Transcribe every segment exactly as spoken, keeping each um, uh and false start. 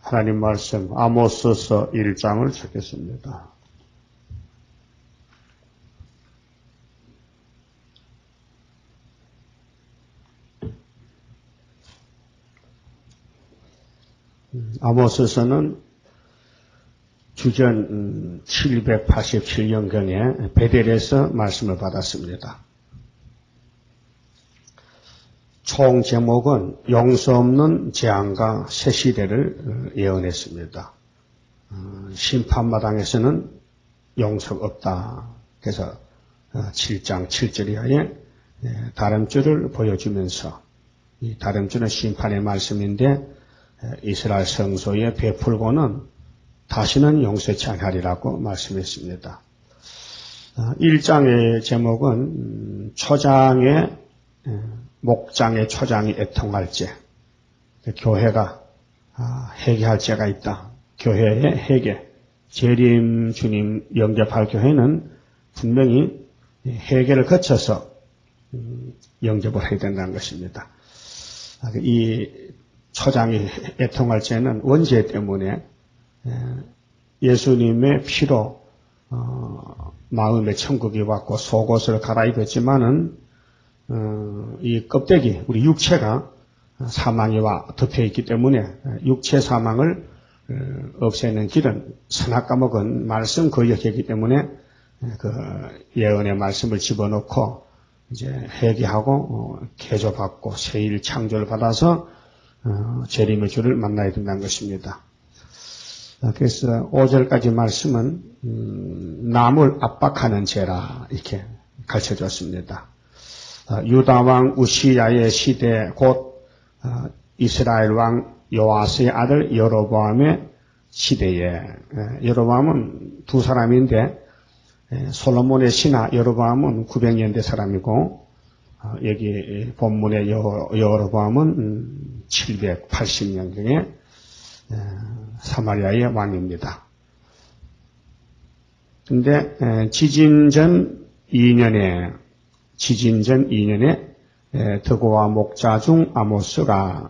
하나님 말씀 아모스서 일 장을 찾겠습니다. 아모스서는 주전 칠백팔십칠 년경에 베델에서 말씀을 받았습니다. 총 제목은 용서 없는 재앙과 새 시대를 예언했습니다. 심판마당에서는 용서가 없다. 그래서 칠 장 칠 절 이하에 다름줄을 보여주면서 이 다름줄은 심판의 말씀인데 이스라엘 성소에 베풀고는 다시는 용서치 않으리라고 말씀했습니다. 일 장의 제목은 초장의 목장의 초장이 애통할 죄, 교회가 회개할 죄가 있다. 교회의 회개, 재림 주님 영접할 교회는 분명히 회개를 거쳐서 영접을 해야 된다는 것입니다. 이 초장이 애통할 죄는 원죄 때문에 예수님의 피로 마음의 천국이 왔고 속옷을 갈아입었지만은 어, 이 껍데기, 우리 육체가 사망이 와 덮여있기 때문에 육체 사망을 없애는 길은 선악 과목은 말씀 거역이기 때문에 그 예언의 말씀을 집어넣고 이제 회개하고 어, 개조받고 새일 창조를 받아서 어, 재림의 주를 만나야 된다는 것입니다. 그래서 오 절까지 말씀은 음, 남을 압박하는 죄라 이렇게 가르쳐줬습니다. 유다 왕 우시야의 시대 곧 이스라엘 왕 요아스의 아들 여로보암의 시대에 여로보암은 두 사람인데 솔로몬의 신하 여로보암은 구백 년대 사람이고 여기 본문의 여로보암은 칠백팔십 년경에 사마리아의 왕입니다. 근데 지진전 이 년에 지진전 이 년에 드고와 목자 중 아모스가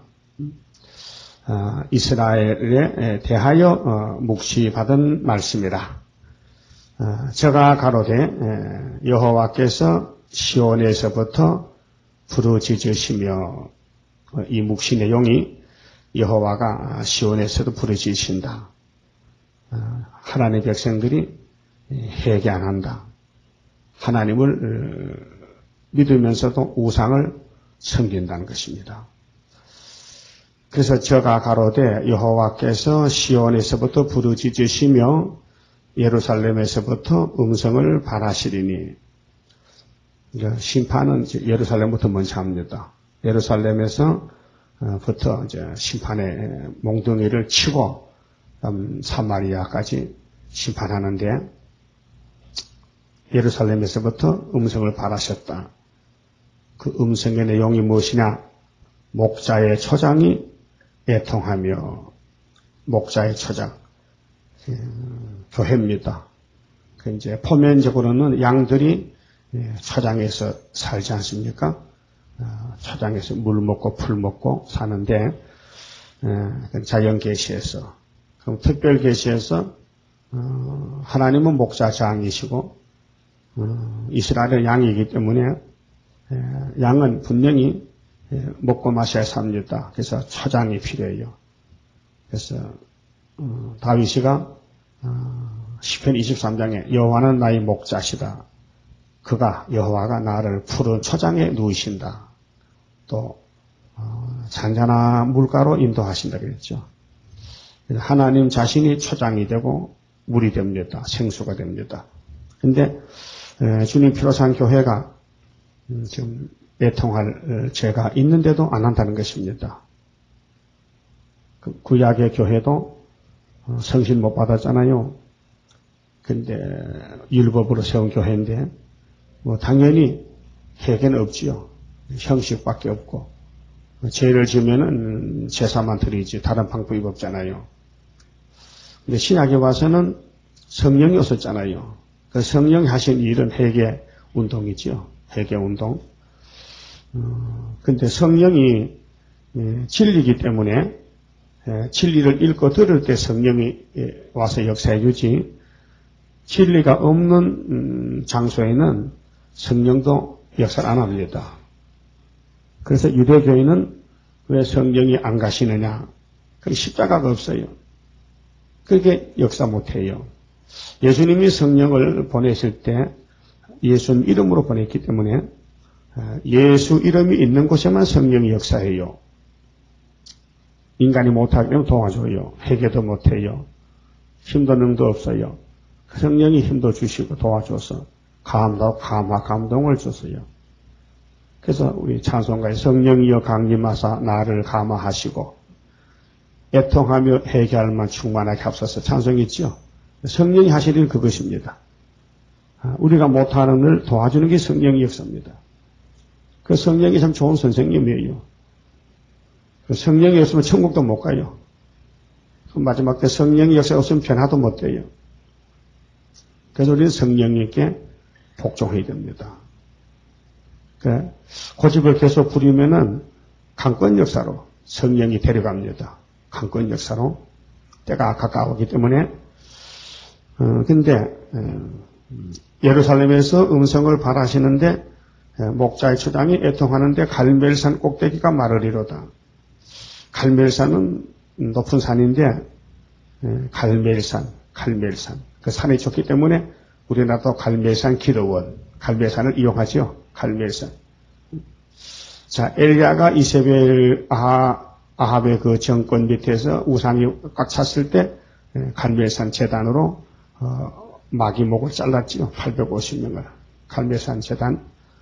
이스라엘에 대하여 묵시받은 말씀이라. 저가 가로되 여호와께서 시온에서부터 부르짖으시며 이 묵시 내용이 여호와가 시온에서도 부르짖으신다. 하나님의 백성들이 회개 안 한다. 하나님을 믿으면서도 우상을 섬긴다는 것입니다. 그래서 저가 가로되 여호와께서 시온에서부터 부르짖으시며 예루살렘에서부터 음성을 발하시리니 심판은 예루살렘부터 먼저 합니다. 예루살렘에서부터 이제 심판의 몽둥이를 치고 사마리아까지 심판하는데 예루살렘에서부터 음성을 발하셨다. 그 음성의 내용이 무엇이냐? 목자의 초장이 애통하며 목자의 초장 교회입니다. 그 이제 포면적으로는 양들이 초장에서 살지 않습니까? 초장에서 물 먹고 풀 먹고 사는데 자연 계시에서 그럼 특별 계시에서 하나님은 목자장이시고 이스라엘의 양이기 때문에 양은 분명히 먹고 마셔야 삽니다. 그래서 초장이 필요해요. 그래서 다윗이가 시편 이십삼 장에 여호와는 나의 목자시다. 그가 여호와가 나를 푸른 초장에 누이신다. 또 잔잔한 물가로 인도하신다 그랬죠. 하나님 자신이 초장이 되고 물이 됩니다. 생수가 됩니다. 근데 주님 피로 산 교회가 지금 애통할 죄가 있는데도 안 한다는 것입니다. 구약의 교회도 성신 못 받았잖아요. 근데 율법으로 세운 교회인데 뭐 당연히 회개는 없지요. 형식밖에 없고 죄를 지으면은 제사만 드리지 다른 방법이 없잖아요. 근데 신약에 와서는 성령이 없었잖아요. 그 성령이 하신 일은 회개 운동이지요. 회개 운동. 어, 근데 성령이 예, 진리이기 때문에 진리를 읽고 들을 때 성령이 와서 역사해 주지, 진리가 없는 장소에는 성령도 역사를 안 합니다. 그래서 유대교인은 왜 성령이 안 가시느냐? 그 십자가가 없어요. 그게 역사 못해요. 예수님이 성령을 보내실 때 예수님 이름으로 보냈기 때문에 예수 이름이 있는 곳에만 성령이 역사해요. 인간이 못하기 때문에 도와줘요. 회개도 못해요. 힘도 능도 없어요. 성령이 힘도 주시고 도와줘서 감동, 감화, 감동을 줬어요. 그래서 우리 찬송가에 성령이여 강림하사 나를 감화하시고 애통하며 회개할 만 충만하게 합소서 찬송이 있죠. 성령이 하실 일 그것입니다. 우리가 못하는 걸 도와주는 게 성령의 역사입니다. 그 성령이 참 좋은 선생님이에요. 그 성령이 없으면 천국도 못 가요. 그 마지막 때 성령의 역사 없으면 변화도 못 돼요. 그래서 우리는 성령님께 복종해야 됩니다. 그 고집을 계속 부리면은 강권 역사로 성령이 데려갑니다. 강권 역사로 때가 가까우기 때문에. 어, 근데 어, 예루살렘에서 음성을 발하시는데 목자의 초장이 애통하는데 갈멜산 꼭대기가 마르리로다. 갈멜산은 높은 산인데 갈멜산, 갈멜산. 그 산이 좋기 때문에 우리나라도 갈멜산 기도원, 갈멜산을 이용하죠. 갈멜산. 자, 엘리야가 이세벨 아하, 아합의 그 정권 밑에서 우상이 꽉 찼을 때 갈멜산 제단으로 어, 마귀목을 잘랐지요. 팔백오십 명을. 갈멜산 제단.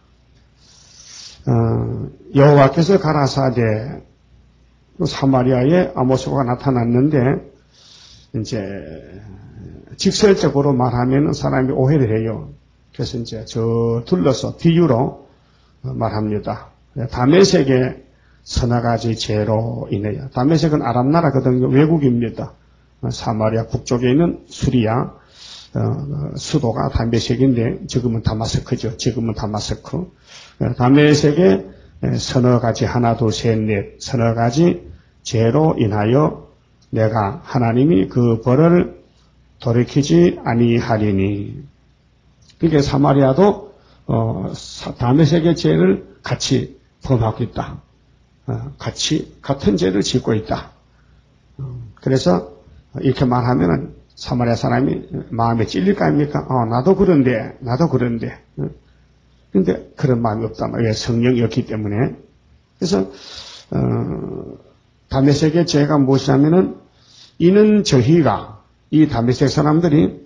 어, 여호와께서 가라사대 사마리아에 아모스가 나타났는데 이제 직설적으로 말하면 사람이 오해를 해요. 그래서 이제 저 둘러서 비유로 말합니다. 다메섹의 서너 가지 죄로 인해요. 다메섹은 아람 나라거든요. 외국입니다. 사마리아 북쪽에 있는 수리아 어, 수도가 다메섹인데 지금은 다마스크죠. 지금은 다마스크. 다메섹의 서너 가지 하나 둘 셋 넷 서너 가지 죄로 인하여 내가 하나님이 그 벌을 돌이키지 아니하리니. 그러니까 사마리아도 어, 다메섹의 죄를 같이 범하고 있다. 어, 같이 같은 죄를 짓고 있다. 어, 그래서 이렇게 말하면은 사마리아 사람이 마음에 찔릴 거 아닙니까? 어, 나도 그런데, 나도 그런데. 어, 근데 그런 마음이 없다. 왜? 성령이 없기 때문에. 그래서 어, 다메섹의 죄가 무엇이냐면은 이는 저희가 이 다메섹 사람들이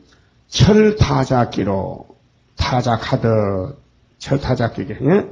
철타작기로 타작하듯 철타작기게 예?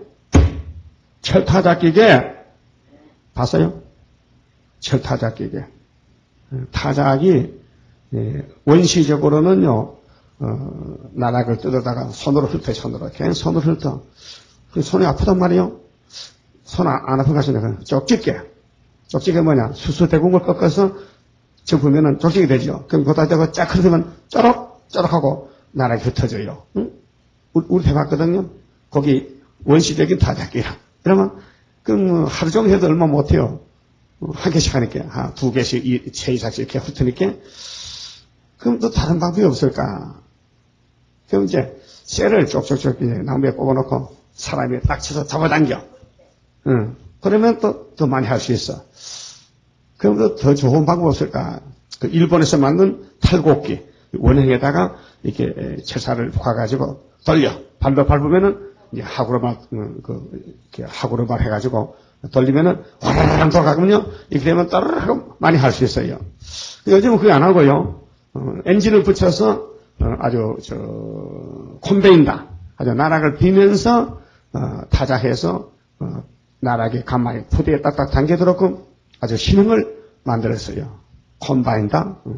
철타작기게 봤어요? 철타작기게 타작이 예, 원시적으로는요 어, 나락을 뜯어다가 손으로 훑어요. 손으로 그냥 손으로 훑어. 그 손이 아프단 말이에요. 손 안 아픈 가시네. 쪽집게. 쪽집게 뭐냐? 수수대궁을 꺾어서 접으면은 쪽집게 되죠. 그럼 거기다 대고 쫙 훑으면 쪼록 쪼록하고 나락이 흩어져요. 응? 우리, 우리 해봤거든요. 거기 원시적인 타작기야. 그러면 그럼 하루 종일 해도 얼마 못해요. 한 개씩 하니까 한 두 개씩 세 이상씩 이렇게 훑으니까 그럼 또 다른 방법이 없을까? 그럼 이제 쇠를 쪽쪽쪽 나무에 꼽아놓고 사람이 딱 쳐서 잡아당겨. 응. 그러면 또 더 많이 할 수 있어. 그럼 또 더 좋은 방법 없을까? 그 일본에서 만든 탈곡기 원형에다가 이렇게 철사를 쏴가지고 돌려 발로 밟으면은 이제 하구로만 그 이렇게 하구로만 해가지고 돌리면은 와라랑 돌아가거든요. 이렇게 되면 따르르 많이 할 수 있어요. 요즘은 그게 안 하고요. 어, 엔진을 붙여서 어, 아주 저 콤베인다 아주 나락을 비면서 어, 타작해서 어, 나락에 가만히 푸대에 딱딱 당겨들었고 아주 신형을 만들었어요. 콤바인다. 어.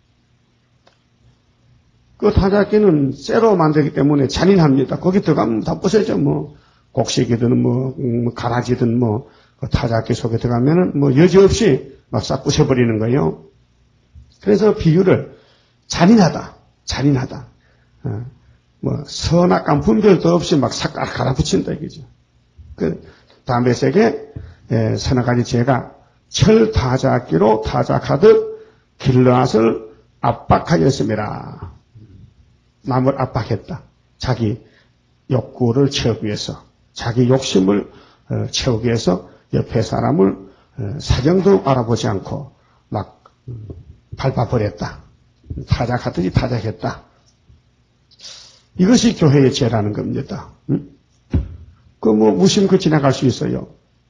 그 타작기는 쇠로 만들기 때문에 잔인합니다. 거기 들어가면 다 부서져. 뭐 곡식이든 뭐, 뭐 가라지든 뭐 그 타작기 속에 들어가면은 뭐 여지없이 막 싹 부셔버리는 거예요. 그래서 비유를 잔인하다, 잔인하다. 어, 뭐 선악감 분별도 없이 막 싹 갈아붙인다 이거죠. 그 다메섹에 서너 가지 죄가 철 타작기로 타작하듯 길르앗을 압박하였음이라. 남을 압박했다. 자기 욕구를 채우기 위해서, 자기 욕심을 채우기 위해서 옆에 사람을 사정도 알아보지 않고 막 밟아버렸다. 타작하듯이 타작했다. 이것이 교회의 죄라는 겁니다. 응? 그 뭐 무심코 지나갈 수 있어요.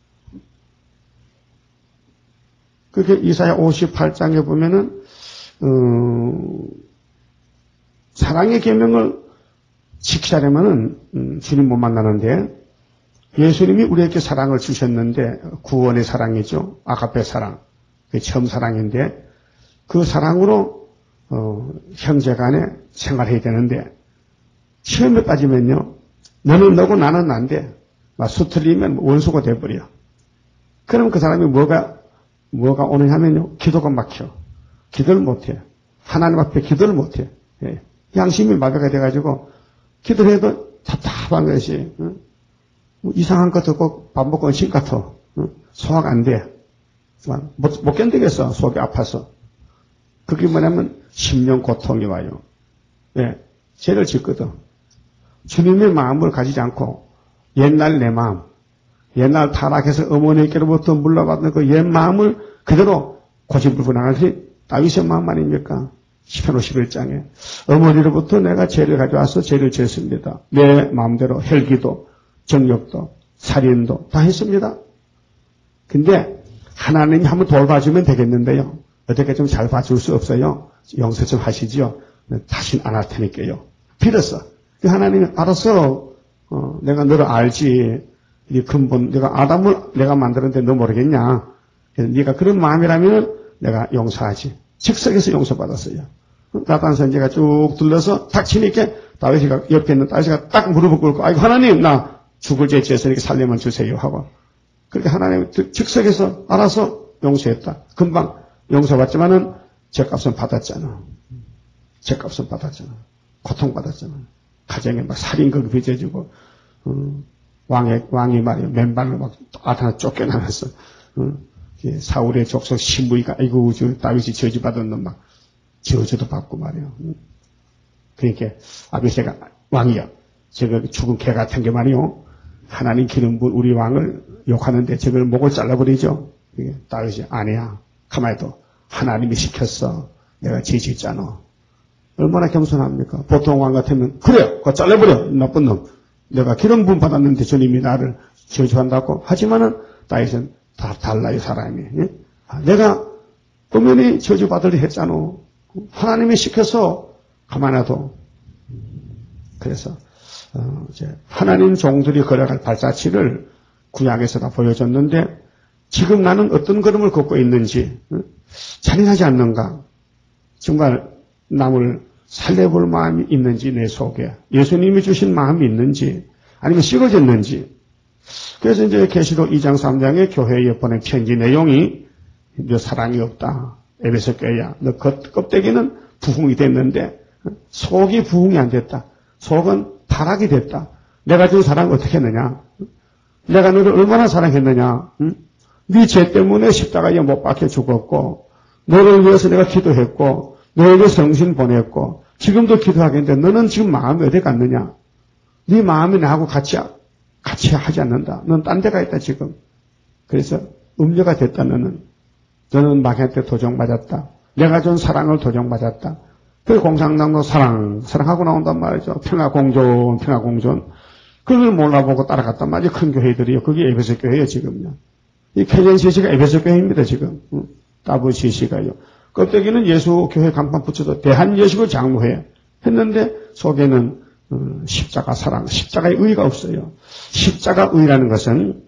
그게 이사야 오십팔 장에 보면은 어, 사랑의 계명을 지키려면은 음, 주님 못 만나는데 예수님이 우리에게 사랑을 주셨는데 구원의 사랑이죠. 아가페 사랑, 그게 처음 사랑인데 그 사랑으로 어, 형제간에 생활해야 되는데 시험에 빠지면요, 너는 너고 나는 난데 막 수틀리면 원수가 돼버려. 그럼 그 사람이 뭐가 뭐가 오느냐 하면요, 기도가 막혀. 기도를 못해. 하나님 앞에 기도를 못해. 예. 양심이 마비가 돼가지고 기도를 해도 답답한 것이 어? 뭐 이상한 것 듣고 밥 먹고 음식 같아. 어? 소화가 안 돼. 못, 못 견디겠어. 속이 아파서. 그게 뭐냐면 심령 고통이 와요. 예. 죄를 짓거든. 주님의 마음을 가지지 않고 옛날 내 마음, 옛날 타락해서 어머니께로부터 물러받는 그 옛 마음을 그대로 고집불분한 것이 다윗의 마음 아닙니까? 시편 오십일 장에 어머니로부터 내가 죄를 가져와서 죄를 지었습니다. 내 마음대로 혈기도 정욕도 살인도 다 했습니다. 근데 하나님이 한번 돌봐주면 되겠는데요. 어떻게 좀 잘 봐줄 수 없어요? 용서 좀 하시죠. 다시는 안 할 테니까요. 빌었어. 하나님이 알았어. 어, 내가 너를 알지. 네 근본, 내가 아담을 내가 만들었는데 너 모르겠냐. 네가 그런 마음이라면 내가 용서하지. 즉석에서 용서받았어요. 나단 선지가 쭉 둘러서 닥치니까 다윗이가 옆에 있는 다윗이가 딱 무릎을 꿇고 아이고 하나님 나 죽을 죄 지었으니까 살려만 주세요 하고 그렇게 하나님 즉석에서 알아서 용서했다. 금방 용서받지만은 죄값은 받았잖아. 죄값은 받았잖아. 고통받았잖아. 가정에 막 살인극이 빚어지고 어, 왕의 왕이 말이야 맨발로 막 아타나 쫓겨나면서 어, 사울의 족속 신부이가 아이고 저 다윗이 저주받은 놈 막 저주도 받고 말이야. 그러니까 아비새가 왕이야. 제가 죽은 개 같은 게 말이요. 하나님 기름 부은 우리 왕을 욕하는데 저걸 목을 잘라버리죠. 다윗이 아니야. 가만히 둬. 하나님이 시켰어. 내가 죄 짓잖아. 얼마나 겸손합니까? 보통 왕 같으면 그래, 그거 잘라버려. 나쁜 놈. 내가 기름 부음 받았는데 주님이 나를 저주한다고. 하지만은 다윗은 다 달라요 사람이. 예? 아, 내가 엄연히 저주받으려 했잖아. 하나님이 시켜서 가만히 둬. 그래서 어, 이제 하나님 종들이 걸어갈 발자취를 구약에서 다 보여줬는데 지금 나는 어떤 걸음을 걷고 있는지 어? 잔인하지 않는가? 정말 남을 살려볼 마음이 있는지 내 속에 예수님이 주신 마음이 있는지 아니면 식어졌는지. 그래서 이제 계시록 이 장 삼 장에 교회에 보낸 편지 내용이 너 사랑이 없다. 에베소 교회야. 너 껍데기는 부흥이 됐는데 속이 부흥이 안 됐다. 속은 타락이 됐다. 내가 준 사랑 어떻게 했느냐? 내가 너를 얼마나 사랑했느냐? 응? 네 죄 때문에 십자가에 못 박혀 죽었고 너를 위해서 내가 기도했고 너에게 성신 보냈고 지금도 기도하겠는데 너는 지금 마음이 어디 갔느냐? 네 마음이 나하고 같이 같이 하지 않는다. 넌 딴 데가 있다 지금. 그래서 음료가 됐다 너는. 너는 마켓 때 도적맞았다. 내가 준 사랑을 도적맞았다. 그 공산당도 사랑, 사랑하고 나온단 말이죠. 평화공존, 평화공존. 그걸 몰라보고 따라갔단 말이죠. 큰 교회들이요. 그게 에베소 교회예요, 지금요. 이 캐전시시가 에베소 교회입니다, 지금. 응? 따브시시가요. 껍데기는 예수 교회 간판 붙여도 대한예수교 장로회 했는데 속에는 어, 십자가 사랑, 십자가의 의의가 없어요. 십자가 의라는 것은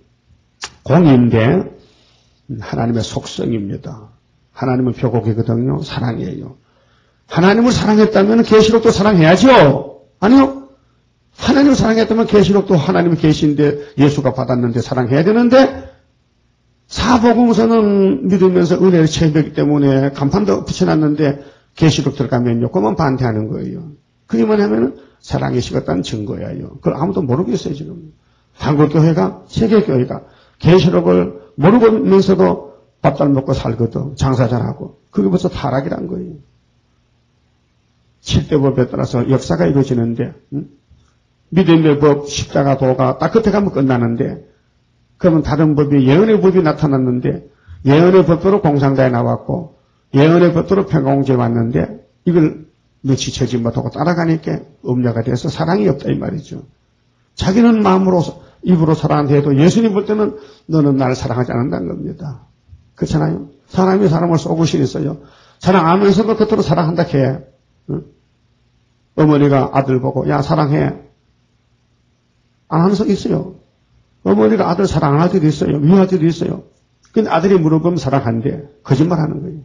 공인데 하나님의 속성입니다. 하나님은 표곡이거든요. 사랑이에요. 하나님을 사랑했다면 계시록도 사랑해야죠. 아니요. 하나님을 사랑했다면 계시록도 하나님이 계신데 예수가 받았는데 사랑해야 되는데 사복음서는 믿으면서 은혜를 체험했기 때문에 간판도 붙여놨는데 계시록 들어가면요. 그만 반대하는 거예요. 그게 뭐냐면 사랑이 식었다는 증거예요. 그걸 아무도 모르겠어요 지금. 한국교회가 세계교회가 계시록을 모르면서도 밥 잘 먹고 살거든. 장사 잘하고. 그게 벌써 타락이란 거예요. 칠 대 법에 따라서 역사가 이루어지는데, 응? 믿음의 법, 십자가, 도가 딱 끝에 가면 끝나는데, 그러면 다른 법이 예언의 법이 나타났는데, 예언의 법도로 공상대에 나왔고, 예언의 법도로 평강공주에 왔는데, 이걸 눈치채지 못하고 따라가니까 음녀가 돼서 사랑이 없다 이 말이죠. 자기는 마음으로, 입으로 사랑한다 해도 예수님 볼 때는 너는 나를 사랑하지 않는다는 겁니다. 그렇잖아요. 사람이 사람을 쏘고시 있어요. 사랑하면서도 겉으로 사랑한다 해. 응? 어머니가 아들 보고 야 사랑해. 안 하는 적 있어요. 어머니가 아들 사랑 안 할 때도 있어요. 미워할 때도 있어요. 근데 아들이 물어보면 사랑한대. 거짓말하는 거예요.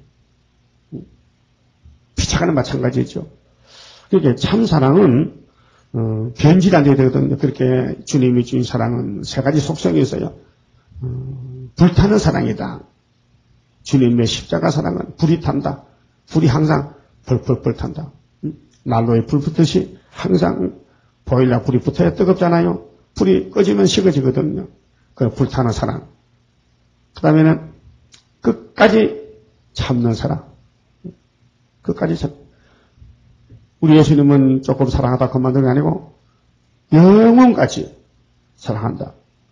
피차가는 마찬가지죠. 그러니까 참 사랑은 어, 변질이 안 돼야 되거든요. 그렇게 주님이 주신 사랑은 세 가지 속성이 있어요. 어, 불타는 사랑이다. 주님의 십자가 사랑은 불이 탄다. 불이 항상 펄펄펄 탄다. 난로에 불 붙듯이 항상 보일러 불이 붙어야 뜨겁잖아요. 불이 꺼지면 식어지거든요. 그 불타는 사랑. 그 다음에는 끝까지 참는 사랑. 끝까지 참. 우리 예수님은 조금 사랑하다 그만둔 게 아니고 영원까지 사랑한다.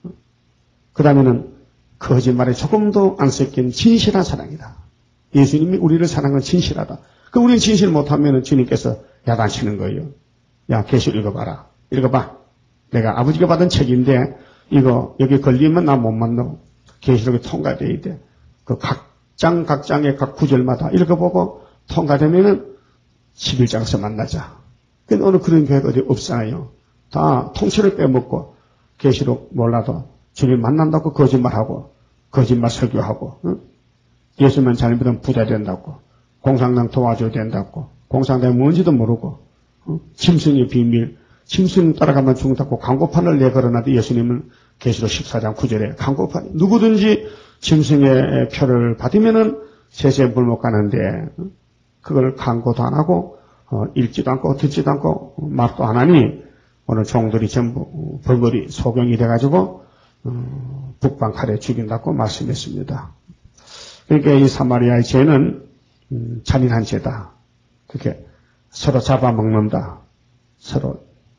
그 다음에는 거짓말에 조금도 안 섞인 진실한 사랑이다. 예수님이 우리를 사랑하는 진실하다. 그 우리는 진실 못하면 주님께서 야단치는 거예요. 야, 계시록 읽어봐라. 읽어봐. 내가 아버지가 받은 책인데 이거 여기 걸리면 나 못 만나. 계시록이 통과돼야 돼. 그 각 장 각장의 각 구절마다 읽어보고 통과되면은 십일 장에서 만나자. 근데 오늘 그런 교회가 어디 없잖아요. 다 통째로 빼먹고 계시록 몰라도 주님 만난다고 거짓말하고 거짓말 설교하고 응? 예수만 잘 믿으면 부자 된다고 공상당 도와줘야 된다고 공상당이 뭔지도 모르고 응? 짐승의 비밀 짐승 따라가면 죽는다고 광고판을 내걸어놔도 예수님은 계시록 십사 장 구 절에 광고판 누구든지 짐승의 표를 받으면은 세세 불못 가는데 응? 그걸 광고도 안 하고 어, 읽지도 않고 듣지도 않고 말도 안 하니 오늘 종들이 전부 벌거리 소경이 돼가지고 어, 북방 칼에 죽인다고 말씀했습니다. 그러니까 이 사마리아의 죄는 음, 잔인한 죄다. 그렇게 서로 잡아먹는다. 서로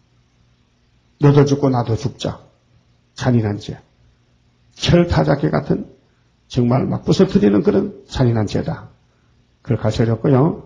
너도 죽고 나도 죽자. 잔인한 죄. 철타작기 같은 정말 막 부서뜨리는 그런 잔인한 죄다. 그걸 가르쳐줬고요.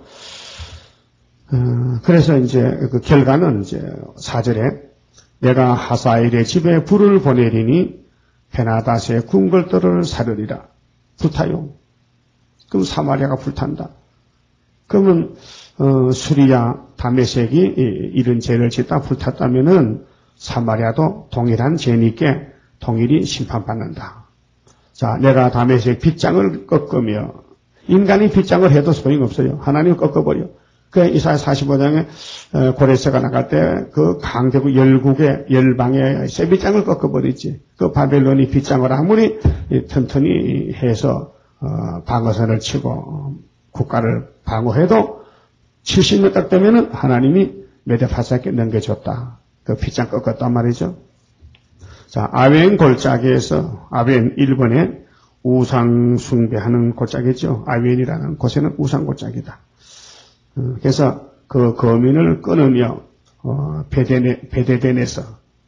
어, 그래서 이제 그 결과는 이제 사 절에 내가 하사엘의 집에 불을 보내리니 베나닷의 궁궐들을 사르리라. 불타요. 그럼 사마리아가 불탄다. 그러면 어, 수리야 다메섹이 이런 죄를 짓다 불탔다면은 사마리아도 동일한 죄니까 동일히 심판받는다. 자, 내가 다메섹 빗장을 꺾으며 인간이 빗장을 해도 소용없어요. 하나님을 꺾어버려. 그 이사야 사십오 장에 고레스가 나갈 때 그 강대국 열국의 열방의 쇠빗장을 꺾어버리지. 그 바벨론이 빗장을 아무리 튼튼히 해서 방어선을 치고 국가를 방어해도 칠십 년 딱 되면은 하나님이 메데파사에게 넘겨줬다. 그 빗장 꺾었단 말이죠. 자, 아웬 골짜기에서 아웬 일본에 우상 숭배하는 골짜기죠. 아웬이라는 곳에는 우상 골짜기다. 그래서 그 거민을 끊으며 어, 베데네, 베데덴에서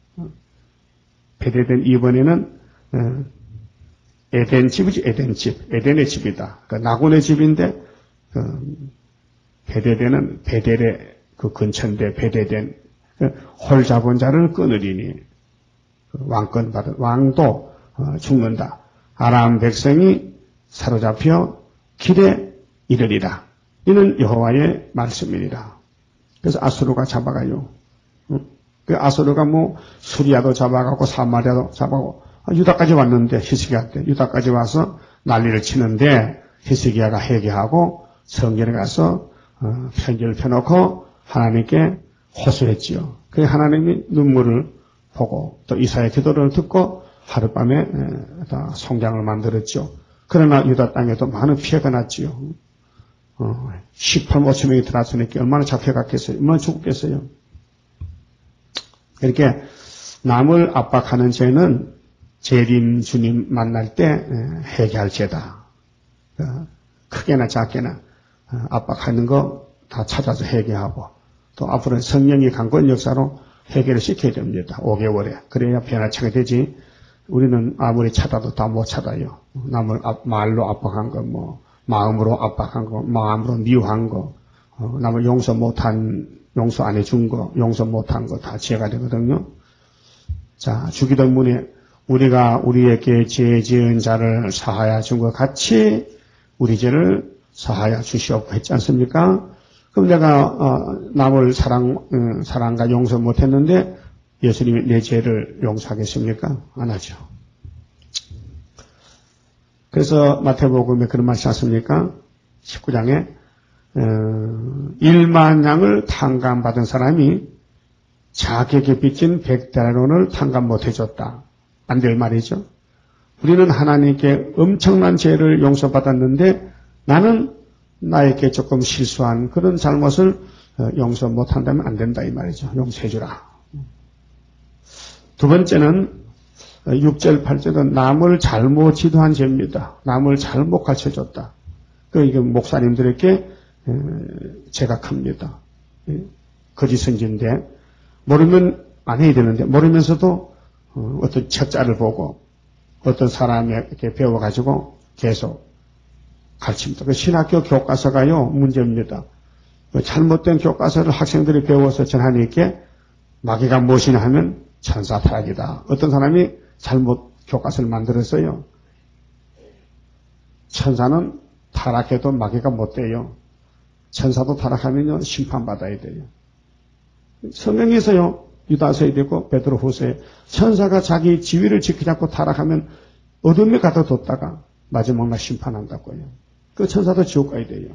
베데덴 이번에는 어, 에덴 집이지 에덴 집 에덴의 집이다. 그러니까 나곤의 집인데 그 베데덴은 베델의 그 근처인데 베데덴 그 홀 잡은 자를 끊으리니 그 왕권 받은 왕도 어, 죽는다. 아람 백성이 사로잡혀 길에 이르리라. 이는 여호와의 말씀이니라. 그래서 아수르가 잡아가요. 그 아수르가 뭐 수리아도 잡아가고 사마리아도 잡아가고 유다까지 왔는데 히스기야한테 유다까지 와서 난리를 치는데 히스기야가 회개하고 성전에 가서 어, 편지를 펴놓고 하나님께 호소했지요. 그래서 하나님이 눈물을 보고 또 이사야의 기도를 듣고 하룻밤에 다 성장을 만들었죠. 그러나 유다 땅에도 많은 피해가 났지요. 어, 십팔만 오천 명이 들어왔으니까 얼마나 잡혀갔겠어요? 얼마나 죽었겠어요? 이렇게 남을 압박하는 죄는 재림 주님 만날 때 회개할 죄다. 크게나 작게나 압박하는 거 다 찾아서 해결하고 또 앞으로는 성령이 강권 역사로 해결을 시켜야 됩니다. 오 개월에. 그래야 변화차게 되지. 우리는 아무리 찾아도 다 못 찾아요. 남을 말로 압박한 거, 뭐 마음으로 압박한 거, 마음으로 미워한 거, 어, 남을 용서 못한, 용서 안 해준 거, 용서 못한 거 다 죄가 되거든요. 자, 주기도문에 우리가 우리에게 죄 지은 자를 사하여 준 것 같이 우리 죄를 사하여 주시옵고 했지 않습니까? 그럼 내가 어, 남을 사랑, 어, 사랑과 용서 못했는데 예수님이 내 죄를 용서하겠습니까? 안 하죠. 그래서 마태복음에 그런 말씀 하십니까? 십구 장에 어, 일만 양을 탕감받은 사람이 자기에게 빚진 백대나론을 탕감 못해줬다. 안 될 말이죠. 우리는 하나님께 엄청난 죄를 용서받았는데 나는 나에게 조금 실수한 그런 잘못을 용서 못한다면 안 된다 이 말이죠. 용서해주라. 두 번째는 육 절, 팔 절은 남을 잘못 지도한 죄입니다. 남을 잘못 가르쳐줬다. 그 이게 목사님들에게 죄가 큽니다. 거짓 선지인데 모르면 안 해야 되는데 모르면서도 어떤 책자를 보고 어떤 사람에게 배워가지고 계속 가르칩니다. 그 신학교 교과서가요 문제입니다. 잘못된 교과서를 학생들이 배워서 전하니까 마귀가 무엇이냐 하면 천사 타락이다. 어떤 사람이 잘못 교과서를 만들었어요. 천사는 타락해도 마귀가 못 돼요. 천사도 타락하면요 심판받아야 돼요. 성경에서요 유다서에 되고 베드로후서에 천사가 자기 지위를 지키지 않고 타락하면 어둠에 가둬뒀다가 마지막 날 심판한다고요. 그 천사도 지옥 가야 돼요.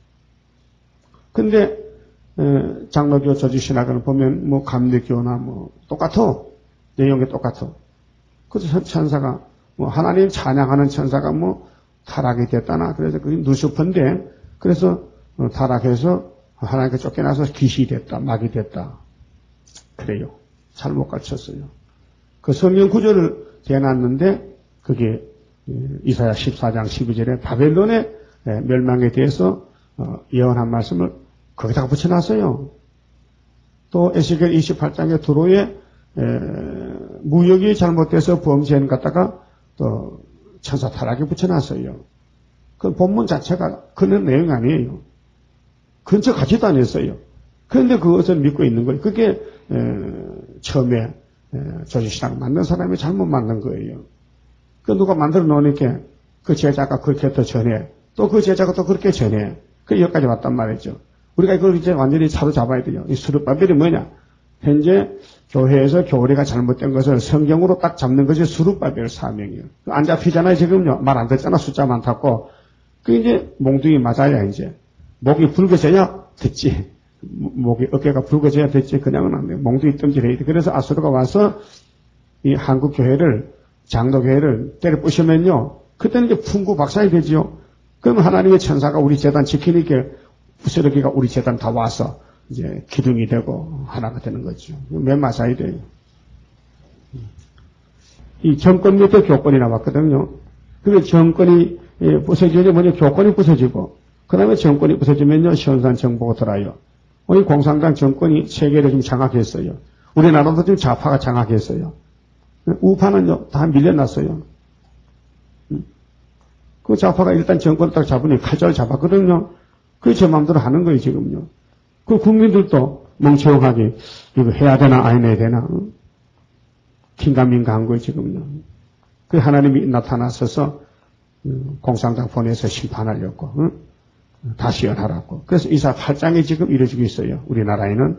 근데 장로교 저주신학을 보면 뭐 감리교나 뭐 똑같아. 내용이 똑같아. 그래서 천사가 뭐 하나님 찬양하는 천사가 뭐 타락이 됐다나 그래서 그게 누수펀데 그래서 타락해서 하나님께 쫓겨나서 귀신이 됐다, 막이 됐다. 그래요. 잘못 가르쳤어요. 그 성경 구절을 대놨는데 그게 이사야 십사 장 십이 절에 바벨론의 멸망에 대해서 예언한 말씀을 거기다가 붙여놨어요. 또 에스겔 이십팔 장의 두로에 무역이 잘못돼서 범죄한 갖다가 또 천사 타락에 붙여놨어요. 그 본문 자체가 그런 내용 아니에요. 근처 가지도 않았어요. 그런데 그것을 믿고 있는 거예요. 그게 처음에 조지신학 만든 사람이 잘못 만든 거예요. 그 누가 만들어 놓으니까 그 제자가 그렇게 또 전해. 또 그 제자가 또 그렇게 전해. 그 여기까지 왔단 말이죠. 우리가 이걸 이제 완전히 사로잡아야 돼요. 이 수르바벨이 뭐냐? 현재 교회에서 교리가 잘못된 것을 성경으로 딱 잡는 것이 수르바벨 사명이에요. 안 잡히잖아요, 지금요. 말 안 듣잖아, 숫자 많다고. 그 이제 몽둥이 맞아야 이제. 목이 붉어져야 듣지. 목이, 어깨가 붉어져야 듣지. 그냥은 안 돼요. 몽둥이 뜸질해야 돼. 그래서 아수르가 와서 이 한국 교회를, 장로교회를 때려 부시면요. 그때는 이제 풍구 박살이 되지요. 그럼 하나님의 천사가 우리 재단 지키니까 부스러기가 우리 재단 다 와서 이제 기둥이 되고 하나가 되는 거죠. 맨 맞아야 돼요. 이 정권 밑에 교권이 나왔거든요. 그게 정권이 부서지면 먼저 교권이 부서지고 그 다음에 정권이 부서지면요 현산 정보가 들어요. 우리 공산당 정권이 세계를 좀 장악했어요. 우리나라도 지금 좌파가 장악했어요. 우파는요 다 밀려났어요. 그 좌파가 일단 정권을 딱 잡으니 칼자를 잡았거든요. 그게 제 마음대로 하는 거예요, 지금요. 그 국민들도 멍청하게 이거 해야 되나 안 해야 되나 긴가민가 한 거예요, 지금요. 그 하나님이 나타나셔서 공산당 보내서 심판하려고 응? 다시 연하라고. 그래서 이사 팔 장이 지금 이루어지고 있어요, 우리나라에는.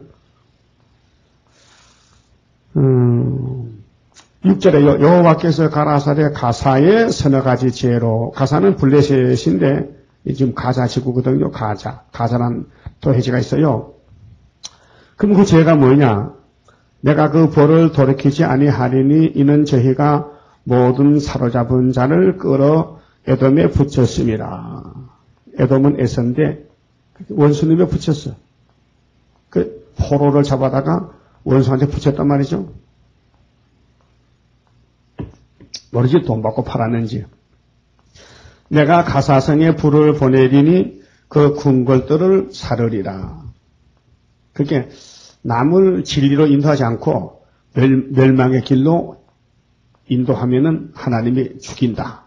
음... 육 절에 여호와께서 가라사대 가사의 서너 가지 죄로, 가사는 블레셋인데 지금 가자 지구거든요. 가자. 가자란 또 해지가 있어요. 그럼 그 죄가 뭐냐? 내가 그 벌을 돌이키지 아니하리니 이는 저희가 모든 사로잡은 자를 끌어 에돔에 붙였습니다. 에돔은 에서인데 원수님에 붙였어. 그 포로를 잡아다가 원수한테 붙였단 말이죠. 모르지 돈 받고 팔았는지. 내가 가사성에 불을 보내리니 그 궁궐들을 사르리라. 그게 남을 진리로 인도하지 않고 멸, 멸망의 길로 인도하면은 하나님이 죽인다.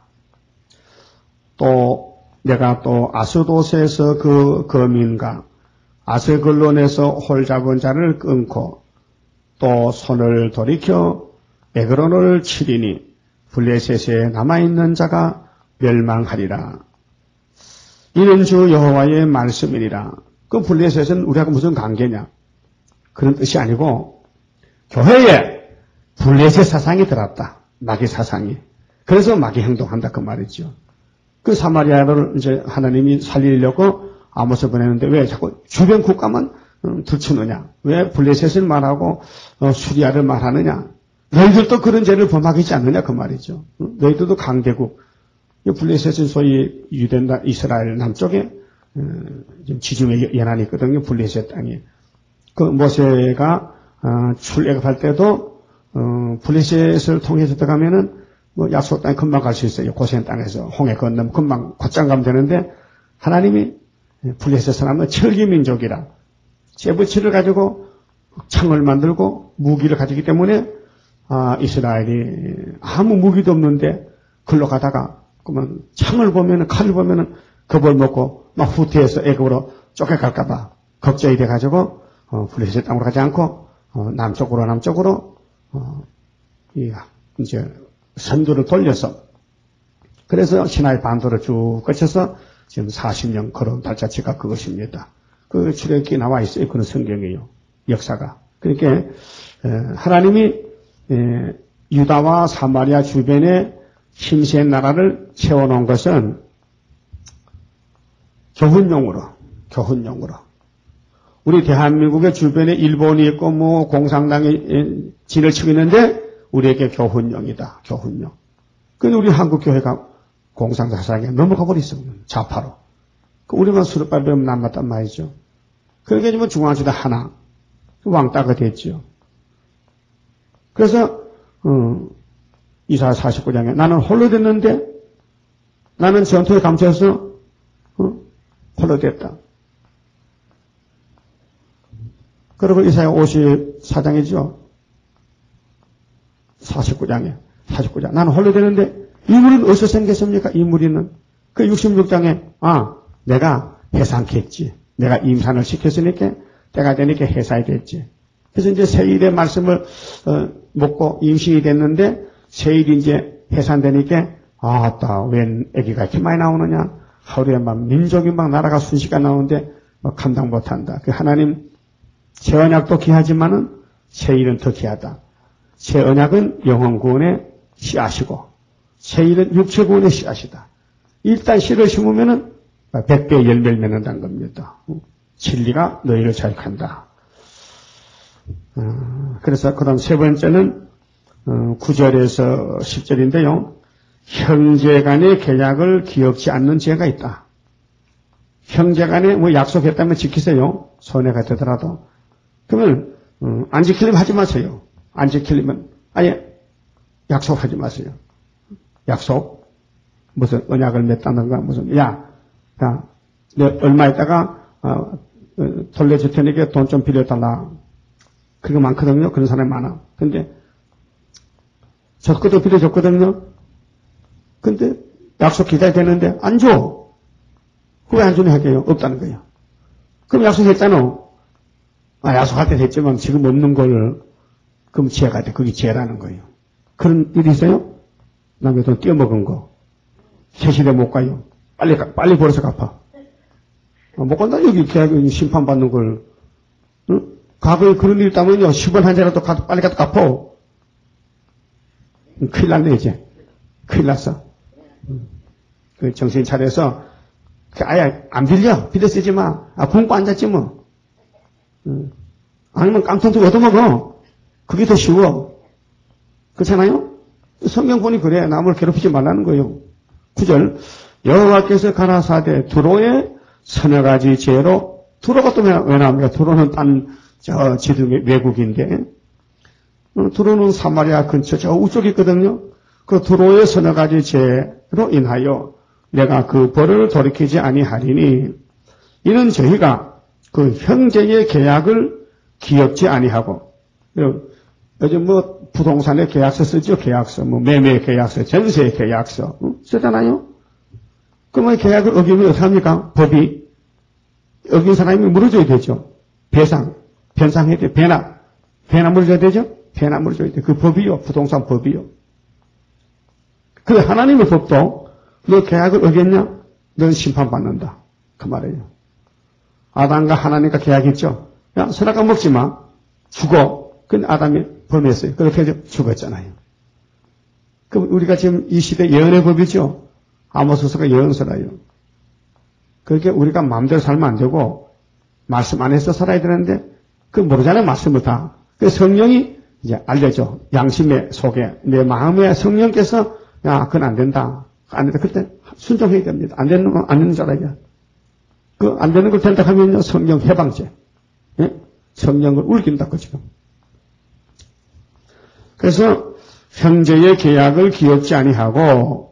또 내가 또 아스도스에서 그 거민과 아스글론에서 홀 잡은 자를 끊고 또 손을 돌이켜 에그론을 치리니 블레셋에 남아있는 자가 멸망하리라. 이는 주 여호와의 말씀이니라. 그 블레셋은 우리하고 무슨 관계냐? 그런 뜻이 아니고 교회에 블레셋 사상이 들었다. 마귀 사상이. 그래서 마귀 행동한다 그 말이죠. 그 사마리아를 이제 하나님이 살리려고 아모스 보내는데 왜 자꾸 주변 국가만 들추느냐? 왜 블레셋을 말하고 수리아를 말하느냐? 너희들도 그런 죄를 범하지 않느냐 그 말이죠. 너희들도 강대국. 블레셋은 소위 유대 이스라엘 남쪽에 지중해 연안이 있거든요. 블레셋 땅이. 그 모세가 출애굽할 때도 블레셋을 통해서 들어가면은 뭐 약속 땅에 금방 갈 수 있어요. 고센 땅에서 홍해 건너면 금방 곧장 가면 되는데 하나님이 블레셋 사람은 철기 민족이라 제부치를 가지고 창을 만들고 무기를 가지기 때문에 아, 이스라엘이 아무 무기도 없는데 글로 가다가 그러면 창을 보면은 칼을 보면은 겁을 먹고 막 후퇴해서 애굽으로 쫓겨갈까봐 걱정이 돼가지고 어, 블레셋 땅으로 가지 않고 어, 남쪽으로 남쪽으로 어, 이, 이제 선두를 돌려서 그래서 시나이 반도를 쭉 거쳐서 지금 사십 년 걸어온 달자치가 그것입니다. 그 출애굽기 나와 있어요. 그런 성경이에요. 역사가. 그러니까 에, 하나님이 에, 유다와 사마리아 주변에 힘센 나라를 채워놓은 것은 교훈용으로, 교훈용으로. 우리 대한민국의 주변에 일본이 있고 뭐 공산당이 진을 치고 있는데 우리에게 교훈용이다. 교훈용. 근데 우리 한국 교회가 공산당 사상에 넘어가 버렸어. 좌파로. 우리만 수르빨 배우면 남았단 말이죠. 그러니까 지금 중앙주다 하나 왕따가 됐죠. 그래서 어, 이사야 사십구 장에 나는 홀로 됐는데 나는 전투에 감춰서 어, 홀로 됐다. 그리고 이사야 오십사 장이죠. 사십구 장에 사십구 장 나는 홀로 되는데 이 무리는 어디서 생겼습니까? 이 무리는 그 육십육 장에 아 내가 해산했지. 내가 임산을 시켰으니까 때가 되니까 해산이 됐지. 그래서 이제 세일의 말씀을 어, 먹고 임신이 됐는데 세일이 이제 해산되니까 아따 웬 아기가 이렇게 많이 나오느냐. 하루에 막 민족이 막 나라가 순식간 나오는데 뭐 감당 못한다. 그 하나님 새 언약도 귀하지만은 세일은 더 귀하다. 새 언약은 영혼 구원의 씨앗이고 세일은 육체 구원의 씨앗이다. 일단 씨를 심으면은 백배 열매를 맺는다는 겁니다. 진리가 너희를 자유한다. 그래서 그럼 세 번째는 구 절에서 십 절인데요. 형제간의 계약을 기억지 않는 죄가 있다. 형제간에 뭐 약속했다면 지키세요. 손해가 되더라도. 그러면 안 지키려면 하지 마세요. 안 지키려면 아예 약속하지 마세요. 약속 무슨 언약을 맺다는가 무슨 야, 야, 너 얼마 있다가 어, 돌려줄 테니까 돈 좀 빌려달라. 그게 많거든요. 그런 사람이 많아. 근데 줬거든 빌려줬거든요. 근데 약속 기다려야 되는데 안 줘. 왜 안 주냐 할게요. 없다는 거예요. 그럼 약속했잖아. 아, 약속할 때 됐지만 지금 없는 걸 그럼 죄가 돼. 그게 죄라는 거예요. 그런 일이 있어요? 남의 돈 떼어먹은 거. 세실에 못 가요. 빨리 가, 빨리 벌어서 갚아. 아, 못 간다. 여기 계약 심판받는 걸. 응? 과거에 그런 일 있다면요. 십 원 한 잔이라도 가, 빨리 가서 갚아. 큰일 났네, 이제. 큰일 났어. 그 정신 차려서 아예 안 빌려. 빌려 쓰지 마. 아, 굶고 앉았지 뭐. 응. 아니면 깡통도 얻어먹어. 그게 더 쉬워. 그렇잖아요? 성경 보니 그래. 남을 괴롭히지 말라는 거예요. 구 절. 여호와께서 가라사대 두로의 서너 가지 죄로, 두로가 또 왜 나옵니까? 두로는 딴, 저, 지도 외국인데, 두로는 사마리아 근처 저 우쪽에 있거든요. 그 두로의 서너 가지 죄로 인하여 내가 그 벌을 돌이키지 아니하리니 이는 저희가 그 형제의 계약을 기억지 아니하고 요즘 뭐 부동산의 계약서 쓰죠. 계약서, 뭐 매매 계약서, 전세 계약서 응? 쓰잖아요. 그러면 계약을 어기면 어떻게 합니까? 법이 어긴 사람이 물어줘야 되죠. 배상, 변상해야 돼. 배나, 배나 물어줘야 되죠. 배나 물어줘야 돼. 그 법이요. 부동산 법이요. 그 하나님의 법도 너 계약을 어겼냐? 넌 심판받는다. 그 말이에요. 아담과 하나님과 계약했죠. 야, 선악과 먹지 마. 죽어. 근데 아담이 범했어요. 그렇게 해서 죽었잖아요. 그럼 우리가 지금 이 시대 예언의 법이죠. 아모스서가 예언서라요. 그렇게 우리가 마음대로 살면 안 되고 말씀 안에서 살아야 되는데 그 모르잖아요. 말씀을 다. 그 성령이 이제 알려줘. 양심의 속에 내 마음에 성령께서 야, 그건 안 된다. 안 된다. 그때 순종해야 됩니다. 안 되는 건 안 되는 줄 알아요. 그 안 되는 걸 된다 하면요. 성령 해방죄. 예? 성령을 울긴다. 지금. 그래서 형제의 계약을 기억지 아니하고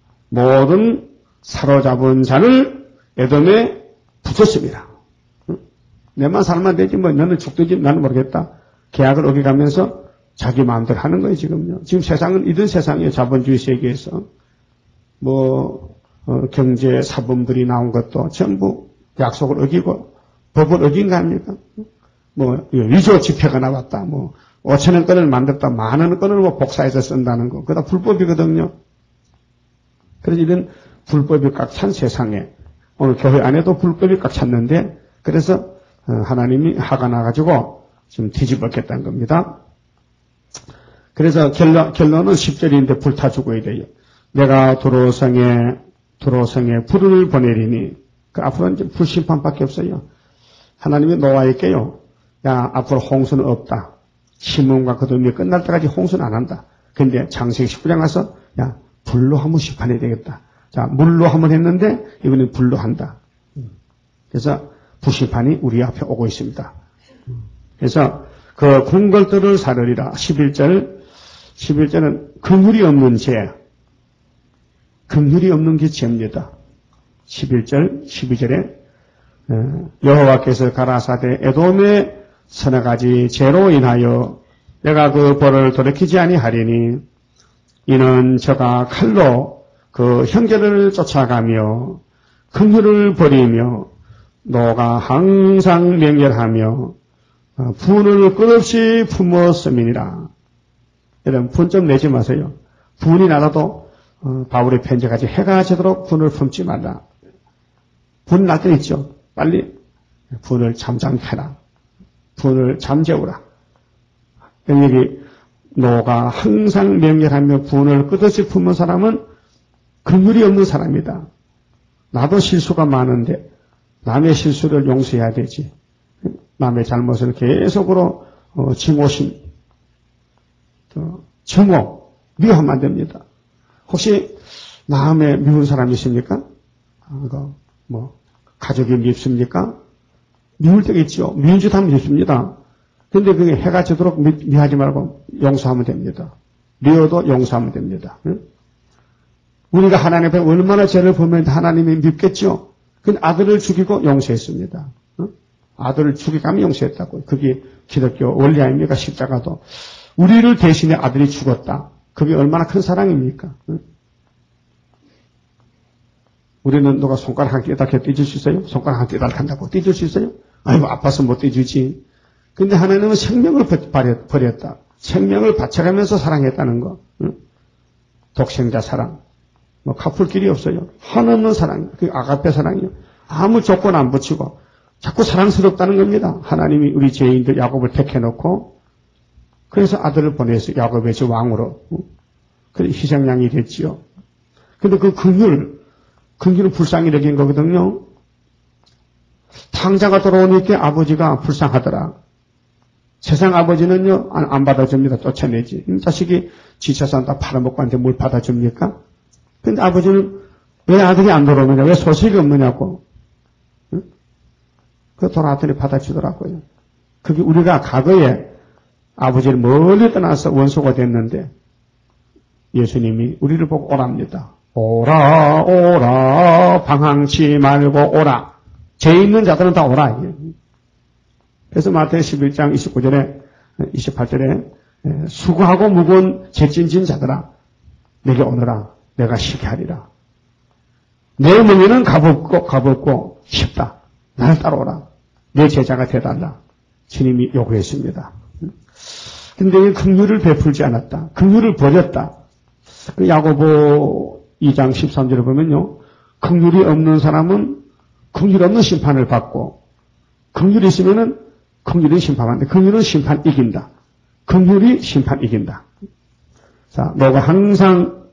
모든 사로잡은 자를 에돔에 붙였습니다. 내만 살면 되지 뭐 너는 죽든지 나는 모르겠다. 계약을 어겨가면서 자기 마음대로 하는 거예요. 지금요. 지금 세상은 이런 세상이에요. 자본주의 세계에서 뭐 어, 경제 사범들이 나온 것도 전부 약속을 어기고 법을 어긴 거 아닙니까? 뭐 위조 지폐가 나왔다. 뭐 오천 원 건을 만들었다. 만 원 건을 뭐 복사해서 쓴다는 거. 그거 다 불법이거든요. 그래서 이런 불법이 꽉 찬 세상에 오늘 교회 안에도 불법이 꽉 찼는데 그래서 하나님이 화가 나가지고 지금 뒤집었겠다는 겁니다. 그래서 결론, 결론은 십 절인데 불타 죽어야 돼요. 내가 도로성에 도로성에 불을 보내리니 그 앞으로는 이제 불심판밖에 없어요. 하나님이 노아에게요. 야 앞으로 홍수는 없다. 심음과 거둠이 끝날 때까지 홍수는 안 한다. 근데 창세기 십구 장 가서 야 불로 한번 심판해야 되겠다. 자 물로 한번 했는데 이번엔 불로 한다. 그래서 불심판이 우리 앞에 오고 있습니다. 그래서 그 궁궐들을 사르리라. 십일 절 십일 절은 긍휼이 없는 죄. 긍휼이 없는 게 죄입니다. 십일 절 십이 절에 여호와께서 가라사대 에돔의 서너 가지 죄로 인하여 내가 그 벌을 돌이키지 아니하리니 이는 저가 칼로 그 형제를 쫓아가며 긍휼을 버리며 노가 항상 맹렬하며 분을 끝없이 품었음이니라. 여러분 분 좀 내지 마세요. 분이 나라도 어, 바울의 편지까지 해가 지도록 분을 품지 말라. 분 날 때 있죠. 빨리 분을 잠잠해라. 분을 잠재우라. 여기 노가 항상 맹렬하며 분을 끝없이 품은 사람은 긍휼이 없는 사람이다. 나도 실수가 많은데 남의 실수를 용서해야 되지. 남의 잘못을 계속으로 어, 증오심, 어, 증오, 미워하면 안 됩니다. 혹시 마음에 미운 사람이 있습니까? 아, 뭐 가족이 밉습니까? 미울 때가 있죠. 미운 짓 하면 밉습니다. 근데 그게 해가 지도록 미, 미하지 말고 용서하면 됩니다. 미워도 용서하면 됩니다. 응? 우리가 하나님 앞에 얼마나 죄를 보면 하나님이 밉겠죠. 그 아들을 죽이고 용서했습니다. 응? 아들을 죽이가면 용서했다고. 그게 기독교 원리 아닙니까? 십자가도. 우리를 대신해 아들이 죽었다. 그게 얼마나 큰 사랑입니까? 응? 우리는 누가 손가락 한 깨닫게 떼줄 수 있어요? 손가락 한 깨닫게 한다고 떼줄 수 있어요? 아이고 아파서 못 떼주지. 근데 하나님은 생명을 버렸다. 생명을 바쳐가면서 사랑했다는 거. 응? 독생자 사랑. 뭐 갚을 길이 없어요. 한없는 사랑이요. 그 아가페 사랑이요. 아무 조건 안 붙이고 자꾸 사랑스럽다는 겁니다. 하나님이 우리 죄인들 야곱을 택해놓고 그래서 아들을 보내서 야곱의 저 왕으로 그 희생양이 됐지요. 근데 그 긍휼, 긍휼은 불쌍히 여긴 거거든요. 탕자가 돌아오니까 아버지가 불쌍하더라. 세상 아버지는요 안, 안 받아줍니다. 쫓아내지. 자식이 지쳐 산다 팔아먹고 한테 뭘 받아줍니까? 근데 아버지는 왜 아들이 안 돌아오느냐? 왜 소식이 없느냐고. 응? 그 돌아왔더니 받아주더라고요. 그게 우리가 과거에 아버지를 멀리 떠나서 원수가 됐는데 예수님이 우리를 보고 오랍니다. 오라 오라 방황치 말고 오라. 죄 있는 자들은 다 오라. 그래서 마태복음 십일 장 이십구 절에 이십팔 절에 수고하고 무거운 죄진 진 자들아 내게 오너라 내가 쉬게 하리라. 내 멍에는 가볍고 가볍고 쉽다. 나를 따라오라. 내 제자가 되달라. 주님이 요구했습니다. 근데 긍휼을 베풀지 않았다. 긍휼을 버렸다. 그 야고보 이 장 십삼 절을 보면요. 긍휼이 없는 사람은 긍휼 없는 심판을 받고 긍휼이 있으면은 긍휼이 심판하는데 긍휼은 심판 이긴다. 긍휼이 심판 이긴다. 자, 너가 항상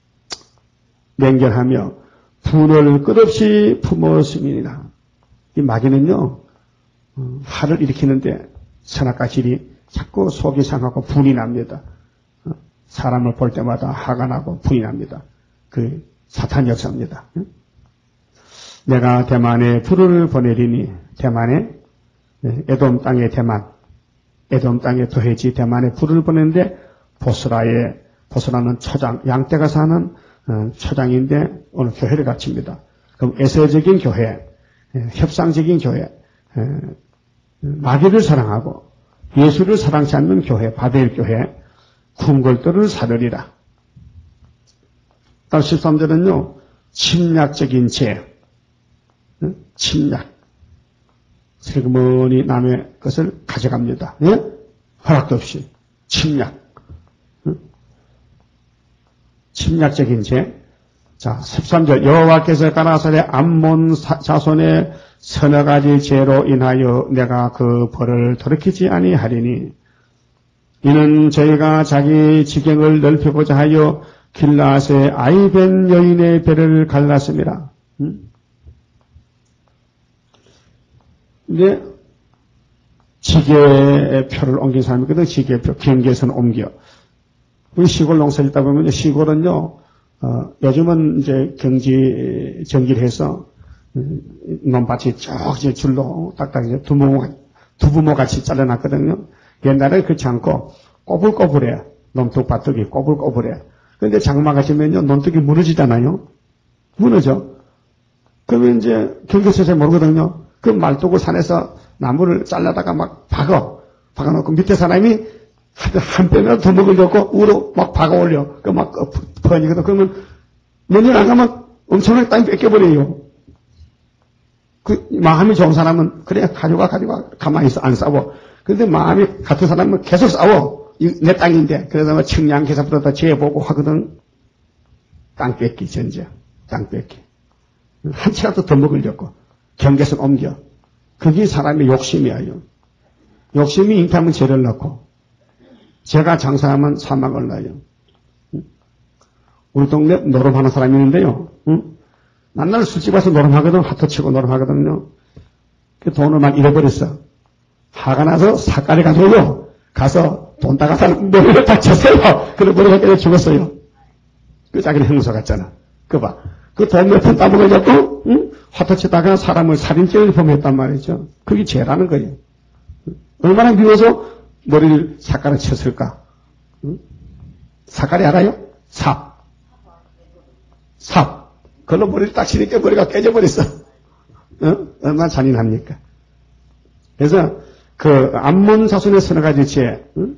맹결하며 분을 끝없이 품었음이니라. 이 마귀는요, 어, 화를 일으키는데 선악과 질이 자꾸 속이 상하고 분이 납니다. 어, 사람을 볼 때마다 화가 나고 분이 납니다. 그 사탄 역사입니다. 응? 내가 대만에 불을 보내리니 대만에 에돔 땅의 대만, 에돔 땅의 도해지 대만에 불을 보내는데 보스라의 보스라는 초장, 양떼가 사는 어, 초장인데 오늘 교회를 갖춥니다. 그럼 에세적인 교회, 에, 협상적인 교회, 에, 마귀를 사랑하고 예수를 사랑치 않는 교회, 바벨 교회, 궁궐들을 사르리라. 다음 십삼 절은요, 침략적인 죄, 에? 침략. 슬그머니 남의 것을 가져갑니다. 예? 허락도 없이. 침략. 응? 침략적인 죄. 자, 십삼 절. 여호와께서 가나설의 암몬 자손의 서너 가지 죄로 인하여 내가 그 벌을 돌이키지 아니하리니 이는 저희가 자기 지경을 넓히고자 하여 길라앗의 아이벤 여인의 배를 갈랐습니다. 응? 근데 지게의 표를 옮긴 사람이거든. 지게의 표, 경계선 옮겨. 우리 시골 농사 짓다 보면 시골은요, 어, 요즘은 이제 경지 정기를 해서 음, 논밭이 쭉 이제 줄로 딱딱 이제 두부모 두부모 같이 잘라놨거든요. 옛날에 그렇지 않고 꼬불꼬불해. 논둑밭둑이 꼬불꼬불해. 그런데 장마 가시면요, 논둑이 무너지잖아요. 무너져. 그러면 이제 경계선에 모르거든요. 그 말뚝을 산에서 나무를 잘라다가 막 박아. 박아놓고 밑에 사람이 한 뼘이라도 더 먹으려고 우로 막 박아 올려. 그 막 퍼니거든. 그러면 몇 년 안 가면 엄청나게 땅 뺏겨버려요. 그 마음이 좋은 사람은 그래 가져가 가져가 가만히 있어 안 싸워. 그런데 마음이 같은 사람은 계속 싸워. 내 땅인데. 그래서 뭐 측량 계산부터 재보고 하거든. 땅 뺏기 전쟁. 땅 뺏기. 한 치라도 더 먹으려고. 경계선 옮겨. 그게 사람의 욕심이에요. 욕심이 잉태하면 죄를 넣고 죄가 장사하면 사망을 낳아요. 우리 동네 노름하는 사람이 있는데요. 응? 난날 술집 와서 노름하거든. 하트 치고 노름하거든요. 그 돈을 막 잃어버렸어. 화가 나서 사까리 가지고요. 가서 돈 따가서 머리를 딱 쳤어요. 그래 머리가 깨져 죽었어요. 그 자기는 형사 같잖아. 그거 봐. 그 돈 몇 푼 따먹어갖고 응? 화투 치다가 사람을 살인죄를 범했단 말이죠. 그게 죄라는 거예요. 얼마나 미워서 머리를 사까리 쳤을까? 응? 사까리 알아요? 삽. 삽. 그걸로 머리를 딱 치니까 머리가 깨져버렸어. 어? 얼마나 잔인합니까? 그래서 그 암몬 자손의 서너 가지 죄, 응?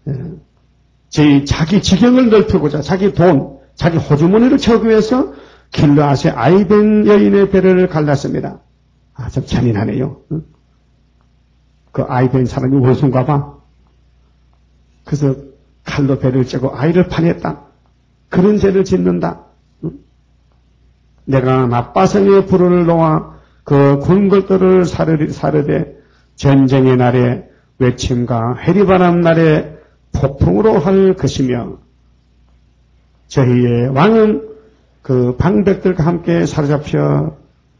제 자기 지경을 넓히고자 자기 돈, 자기 호주머니를 채우기 위해서 길라앗의 아이벤 여인의 배를 갈랐습니다. 아, 좀 잔인하네요. 응? 그 아이벤 사람이 원수인가 봐. 그래서 칼로 배를 째고 아이를 파냈다. 그런 죄를 짓는다. 응? 내가 나빠성의 불을 놓아 그 궁궐들을 사르, 사르되 전쟁의 날에 외침과 해리바람 날에 폭풍으로 할 것이며 저희의 왕은 그 방백들과 함께 사로잡혀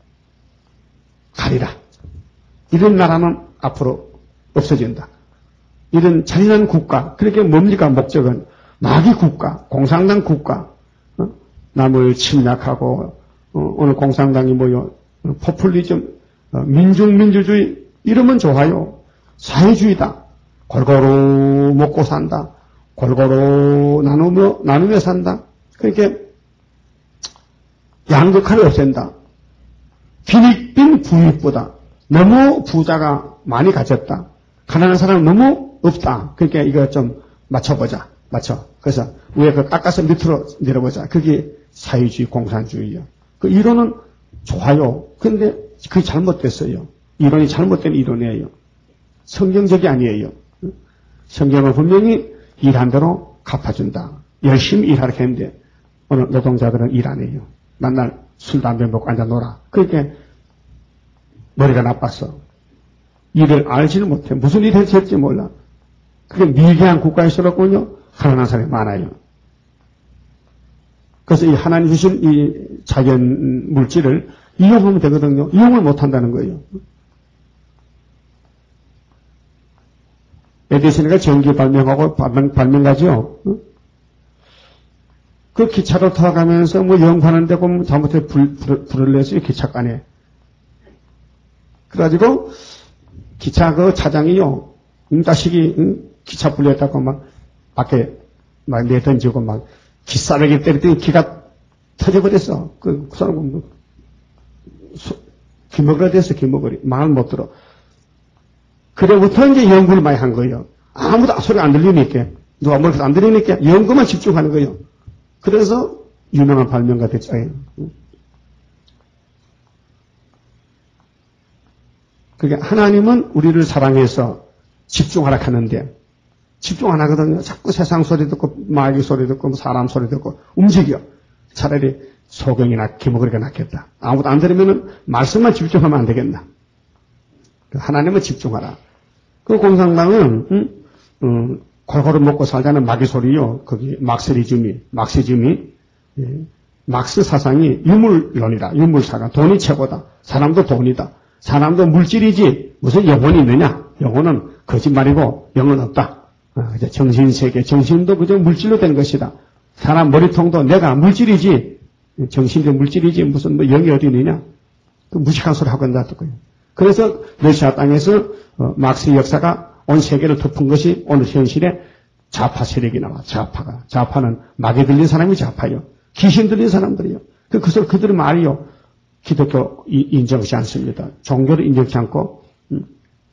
가리라. 이런 나라는 앞으로 없어진다. 이런 잔인한 국가, 그렇게 뭡니까 목적은? 마귀 국가, 공산당 국가, 어? 남을 침략하고 어, 오늘 공산당이 뭐요? 포퓰리즘, 어, 민중민주주의 이러면 좋아요. 사회주의다. 골고루 먹고 산다. 골고루 나누며 나누며 산다. 그렇게 양극화를 없앤다. 빈익빈 부익보다 너무 부자가 많이 가졌다. 가난한 사람은 너무 없다. 그러니까 이거 좀 맞춰보자. 맞춰. 그래서 위에 그 깎아서 밑으로 내려보자. 그게 사회주의, 공산주의예요. 그 이론은 좋아요. 그런데 그게 잘못됐어요. 이론이 잘못된 이론이에요. 성경적이 아니에요. 성경은 분명히 일한 대로 갚아준다. 열심히 일하라고 했는데 오늘 노동자들은 일 안 해요. 맨날 술, 담배 먹고 앉아 놀아. 그러니까 머리가 나빴어. 일을 알지는 못해. 무슨 일을 해야 될지 몰라. 그게 미개한 국가에 살았군요. 가난한 사람이 많아요. 그래서 이 하나님 주신 이 자연 물질을 이용하면 되거든요. 이용을 못한다는 거예요. 에디슨이가 전기 발명하고 발명, 발명가죠. 그 기차로 타가면서 뭐 영화하는 데 보면 잘못해 불, 불, 불을 냈어요. 기차간에. 그래가지고 기차 그 차장이요. 응자식이 응? 기차 불렸다고 막 밖에 막 내던지고 막 기싸매기 때렸더니 기가 터져버렸어. 그, 그 사람은 뭐, 기머거리 됐어. 기머거리. 말 못 들어. 그래부터 이제 연구를 많이 한 거예요. 아무도 소리 안 들리니까. 누가 뭘 안 들리니까 연구만 집중하는 거예요. 그래서 유명한 발명가 됐죠. 그게 하나님은 우리를 사랑해서 집중하라 하는데 집중 안 하거든요. 자꾸 세상 소리 듣고 마귀 소리 듣고 사람 소리 듣고 움직여. 차라리 소경이나 기목거리가 낫겠다. 아무도 안 들으면 말씀만 집중하면 안 되겠나. 하나님은 집중하라. 그 공산당은 응? 음, 골고루 먹고 살자는 마귀 소리요. 거기 막스리즘이 막시즘이 예. 막스 사상이 유물론이다. 유물사가 돈이 최고다. 사람도 돈이다. 사람도 물질이지 무슨 영혼이 있느냐. 영혼은 거짓말이고 영은 없다. 아, 정신세계 정신도 그저 물질로 된 것이다. 사람 머리통도 내가 물질이지 정신도 물질이지 무슨 뭐 영이 어디 있느냐. 그 무식한 소리 하고 놔뒀고요. 그래서 러시아 땅에서 어, 막스의 역사가 온 세계를 덮은 것이 오늘 현실에 좌파 세력이 나와. 좌파가. 좌파는 마귀 들린 사람이 좌파요. 귀신 들린 사람들이요. 그, 그, 그들의 말이요. 기독교 인정하지 않습니다. 종교를 인정하지 않고 음,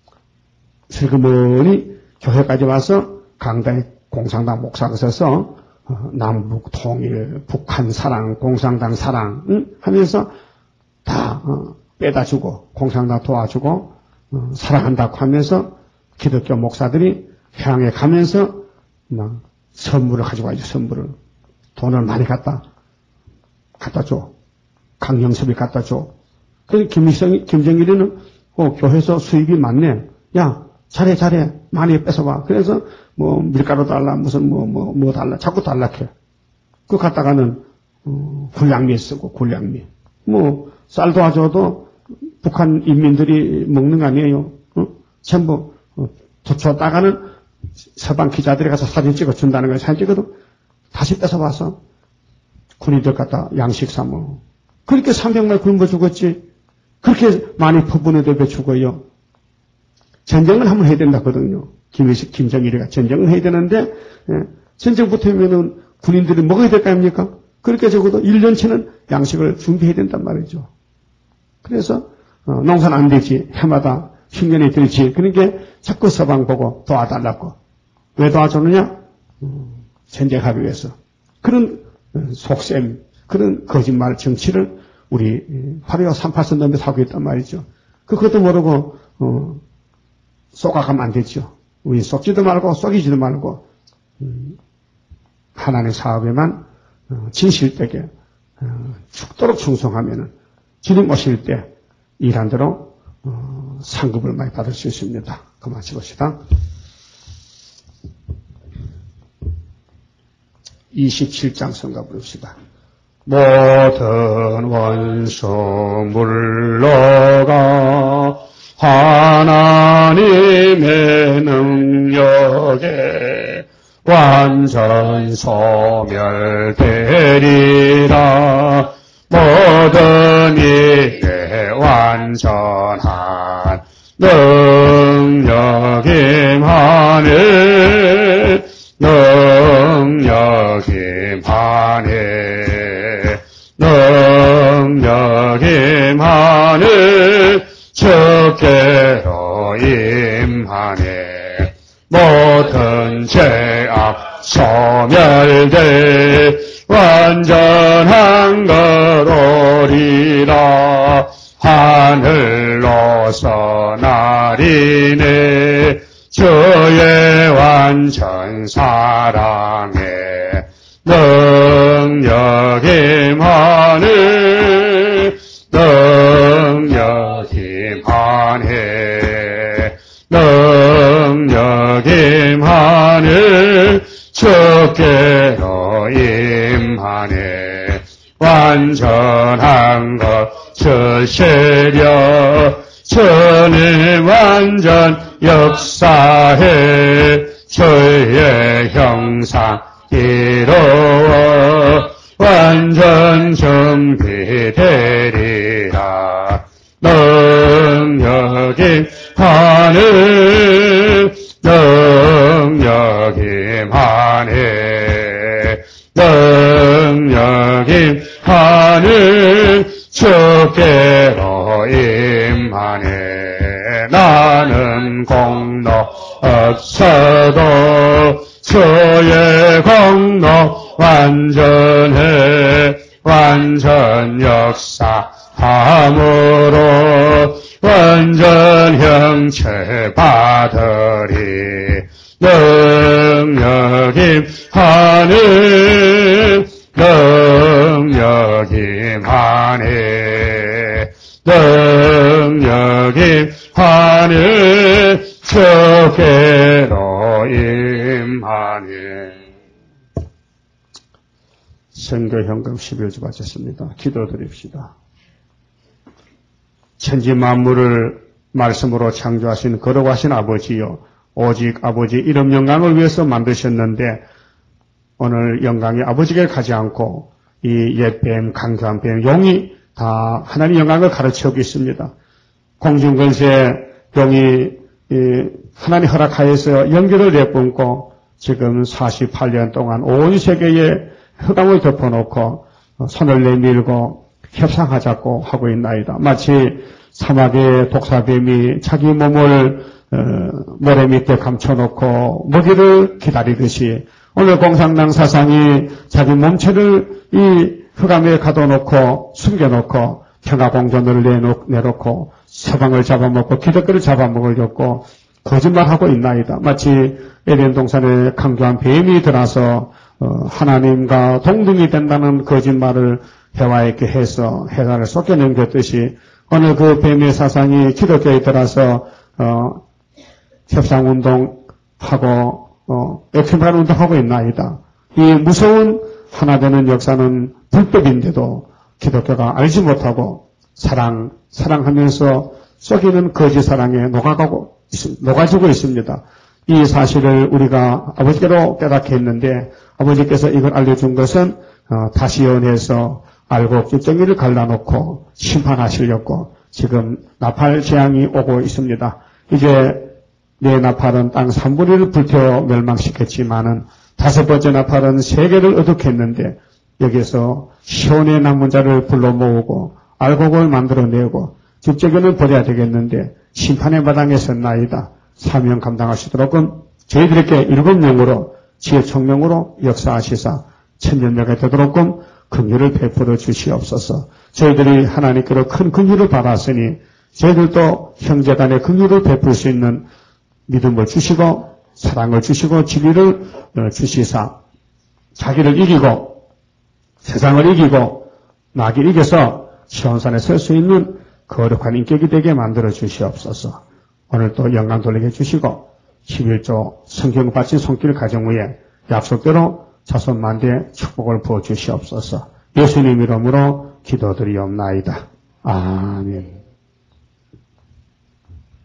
슬그머니 교회까지 와서 강당에 공산당 목사가 서서 어, 남북 통일, 북한 사랑, 공산당 사랑 응? 하면서 다 어, 빼다 주고 공산당 도와주고 어, 사랑한다고 하면서 기독교 목사들이 향해 가면서 막 선물을 가지고 와야죠. 선물을. 돈을 많이 갖다 갖다 줘. 강영섭이 갖다 줘. 그래서 김일성이, 김정일이는 어, 교회에서 수입이 많네. 야, 잘해, 잘해. 많이 뺏어봐. 그래서 뭐 밀가루 달라, 무슨 뭐, 뭐, 뭐 달라. 자꾸 달라해. 그 갖다가는 어, 굴량미 쓰고, 굴량미. 뭐, 쌀 도와줘도 북한 인민들이 먹는 거 아니에요. 어? 전부 어, 도쳐다가는 서방 기자들이 가서 사진 찍어준다는 거예요. 사진 찍어도 다시 뺏어와서 군인들 갖다 양식 삼어. 그렇게 삼백만 굶어 죽었지. 그렇게 많이 퍼부는 데 죽어요. 전쟁을 한번 해야 된다거든요. 김일식, 김정일이가 전쟁을 해야 되는데 예, 전쟁부터 하면은 군인들이 먹어야 될 거 아닙니까? 그렇게 적어도 일 년치는 양식을 준비해야 된단 말이죠. 그래서 어, 농사는 안 되지. 해마다 흉년이 들지. 그러니까 자꾸 서방 보고 도와달라고. 왜 도와주느냐? 음, 전쟁하기 위해서. 그런 속셈, 그런 거짓말 정치를 우리 바로 삼팔선 넘에서 하고 있단 말이죠. 그것도 모르고 어, 쏘아가면 안 되죠. 우리 쏘지도 말고 쏘기지도 말고 음, 하나님의 사업에만 어, 진실되게 어, 죽도록 충성하면은 주님 오실 때 일한 대로 어, 상급을 많이 받을 수 있습니다. 그만 치봅시다. 이십칠 장 성가 부릅시다. 모든 원수 물러가 하나님의 능력에 완전 소멸되리라. 모든 일에 완전한 능력 임하네. 능력 임하네. 능력 주께로 임하네. 모든 죄악 소멸돼 완전한 것 오리라. 하늘로서 나리네. 주의 완전 사랑에 능력이 임하네. 능력이 임하네. 능력이 임하네. 주께로 임하네. 완전한 것 주시려. 주님 완전 역사해. 주의 형상 이루어 완전 준비되리라. 능력이 임하네. 능력이 임하네. 능력이 임하네. 주께로 임하네. 나는 공로 없어도 주의 공로 완전해. 완전 역사함으로 완전 형체 받으리. 능력이 임하네. 능력이 임하네. 능력이 임하네. 주께로 임하네. 선교현금 십일 주 바쳤습니다. 기도드립시다. 천지 만물을 말씀으로 창조하신 거룩하신 아버지요, 오직 아버지 이름 영광을 위해서 만드셨는데 오늘 영광이 아버지께 가지 않고 이 옛뱀, 강교한 뱀, 용이 다 하나님 영광을 가르쳐오고 있습니다. 공중권세 용이 하나님 허락하여서 연기를 내뿜고 지금 사십팔 년 동안 온 세계에 흑암을 덮어놓고 손을 내밀고 협상하자고 하고 있나이다. 마치 사막의 독사뱀이 자기 몸을 어, 모래 밑에 감춰놓고 먹이를 기다리듯이 오늘 공산당 사상이 자기 몸체를 이 흑암에 가둬놓고 숨겨놓고 평화공존을 내놓, 내놓고 서방을 잡아먹고 기독교를 잡아먹으려고 거짓말하고 있나이다. 마치 에덴 동산에 강교한 뱀이 들어서 어, 하나님과 동등이 된다는 거짓말을 해와에게 해서 해단을 쏟겨넘겼듯이 오늘 그 뱀의 사상이 기독교에 들어서 어, 협상운동하고 어, 액션발 운동하고 있나이다. 이 무서운 하나 되는 역사는 불법인데도 기독교가 알지 못하고 사랑, 사랑하면서 썩이는 거짓 사랑에 녹아가고, 녹아지고 있습니다. 이 사실을 우리가 아버지께로 깨닫게 했는데 아버지께서 이걸 알려준 것은 어, 다시 연해서 알고 뒷정리를 갈라놓고 심판하시려고 지금 나팔 재앙이 오고 있습니다. 이제 네 나팔은 땅 삼분의 일을 불태워 멸망시켰지만은 다섯 번째 나팔은 세계를 어둑했는데 여기서 시온의 낭문자를 불러 모으고 알곡을 만들어내고 죽제견을 버려야 되겠는데 심판의 마당에 섰나이다. 사명 감당하시도록은 저희들에게 일곱 명으로 지혜 총명으로 역사하시사 천년명에 되도록은 긍휼을 베풀어 주시옵소서. 저희들이 하나님께로 큰 긍휼을 받았으니 저희들도 형제단의 긍휼을 베풀 수 있는 믿음을 주시고 사랑을 주시고 진리를 주시사 자기를 이기고 세상을 이기고 나를 이겨서 시온산에 설 수 있는 거룩한 인격이 되게 만들어 주시옵소서. 오늘 또 영광 돌리게 해주시고 십일 조 성경 바친 손길 가정 위에 약속대로 자손 만대의 축복을 부어 주시옵소서. 예수님 이름으로 기도드리옵나이다. 아멘.